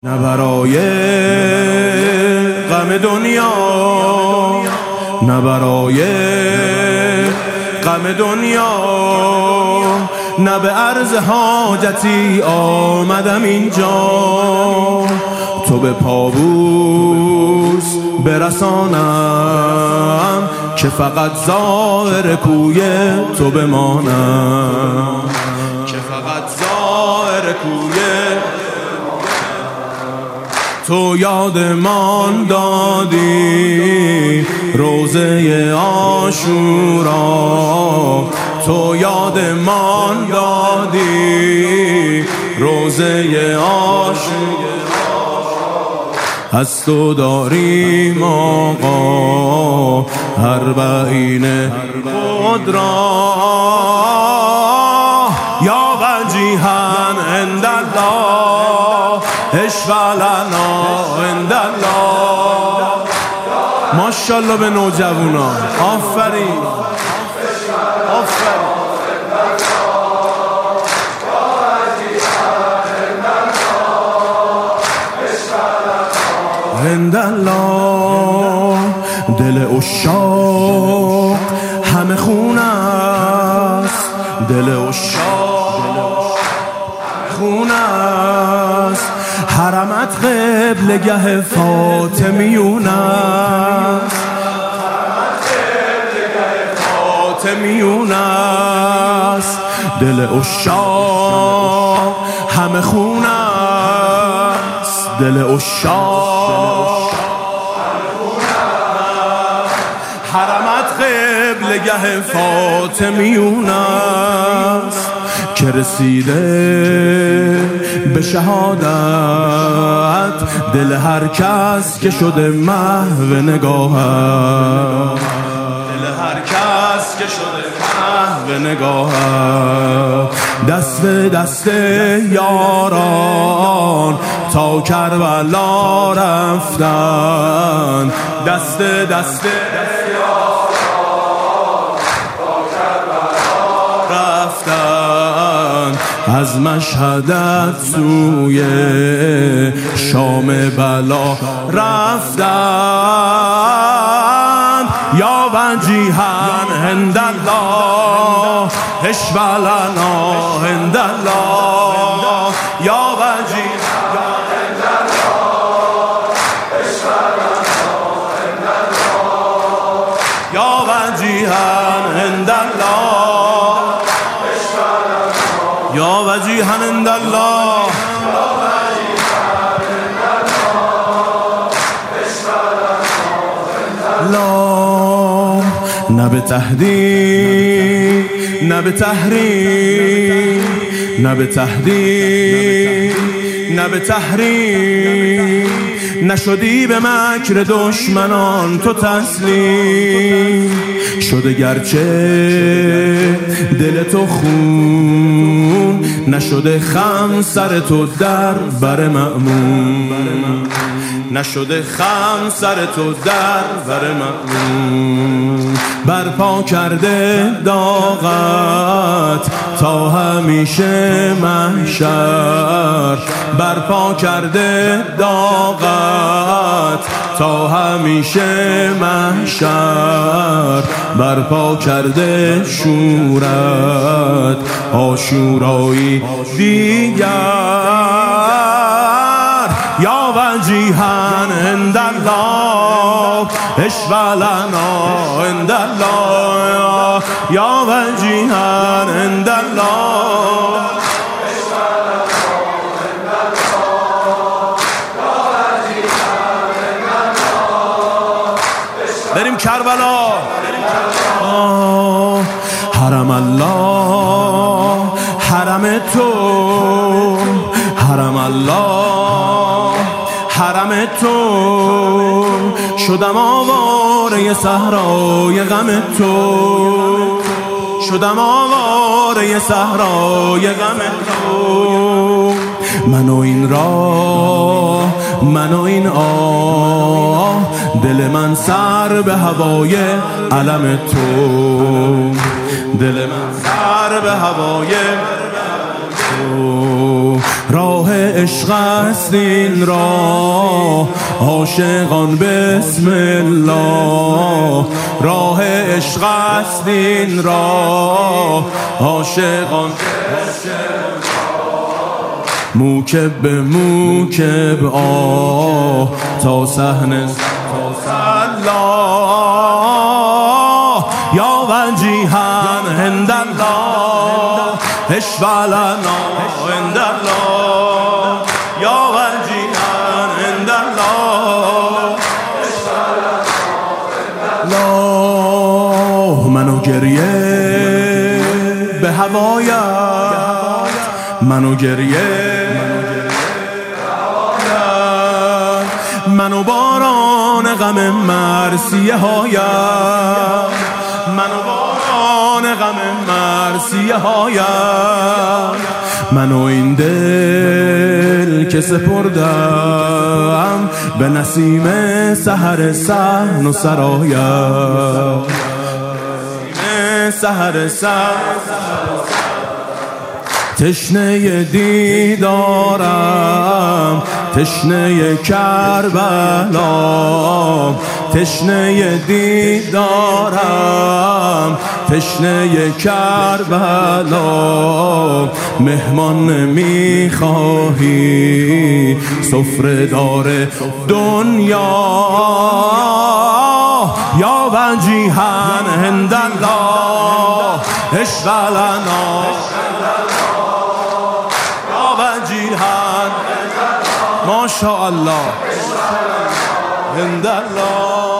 نه برای غم دنیا، نه برای غم دنیا، نه به عرض حاجتی آمدم اینجا. تو به پابوس برسانم که فقط ظاهر کوی تو بمانم، که فقط ظاهر کوی تو یادمان دادی روزه عاشورا، تو یادمان دادی روزه عاشورا. از تو داریم آقا اربعین خود را، یا وجیها عند الله اشفع لنا عند الله. ماشاءالله به نوجوانا، آفرین آفرین. عند الله دل عشاق همه خون است، دل عشاق خون است. حرمت قبلگه فاطمیون است، فاطمیون است. دل عشاق همه خون است، دل عشاق حرمت قبلگه فاطمیون است. که رسیده به شهادت دل هر کس که شده محو نگاهت، دل هر کس که شده محو نگاهت. دست به دست یاران تا کربلا رفتن، دست به دست یاران تا کربلا رفتن. از مشهدت سوی شام بلا رفتن. یا وجیها عند الله اشفع لنا عند الله، یا وجیها عند الله اشفع لنا عند الله، یا وجیها عند الله اشفع لنا، یا وجیها عند الله. لا نه به تهدید نه به تحریم، نه به تهدید نه به تحریم. نشدی به مکر دشمنان تو تسلیم، شده گرچه دل تو خون، نشده خم سر تو در بر مأمون، نشده خم سر تو در بر مأمون. برپا کرده داغت تا همیشه محشر، برپا کرده داغت تا همیشه محشر. برپا کرده شورت عاشورایی دیگر. یا وجیها عند الله اشفع لنا عند الله، یا وجیها عند الله اشفع لنا عند الله، یا وجیها عند الله. بریم کربلا. حرم الله حرم تو، حرم الله حرم تو. شدم آواره صحرای غم تو، شدم آواره صحرای غم تو. من و این راه، من و این آه، دل من سر به هوای علم تو، دل من سر به هوای تو. راه عشق است این راه عاشقان بسم الله راه عشق است این راه عاشقان موکب به موکب آه تا صحنه الله یا وجیهن هند الله اشفلنا هند الله یا وجیهن هند الله الله منو گریه به هوایت منو گریه منو باران غم مرثیه هایم منو باران غم مرثیه هایم منو این دل که سپردم به نسیم سحر صحن و سرایم سحر تشنه دیدارم تشنه کربلا تشنه دیدارم تشنه کربلا مهمان نمیخواهی سفره دار دنیا یا وجیهن هند الله اشغلنا وجیهن ما شاء الله هند الله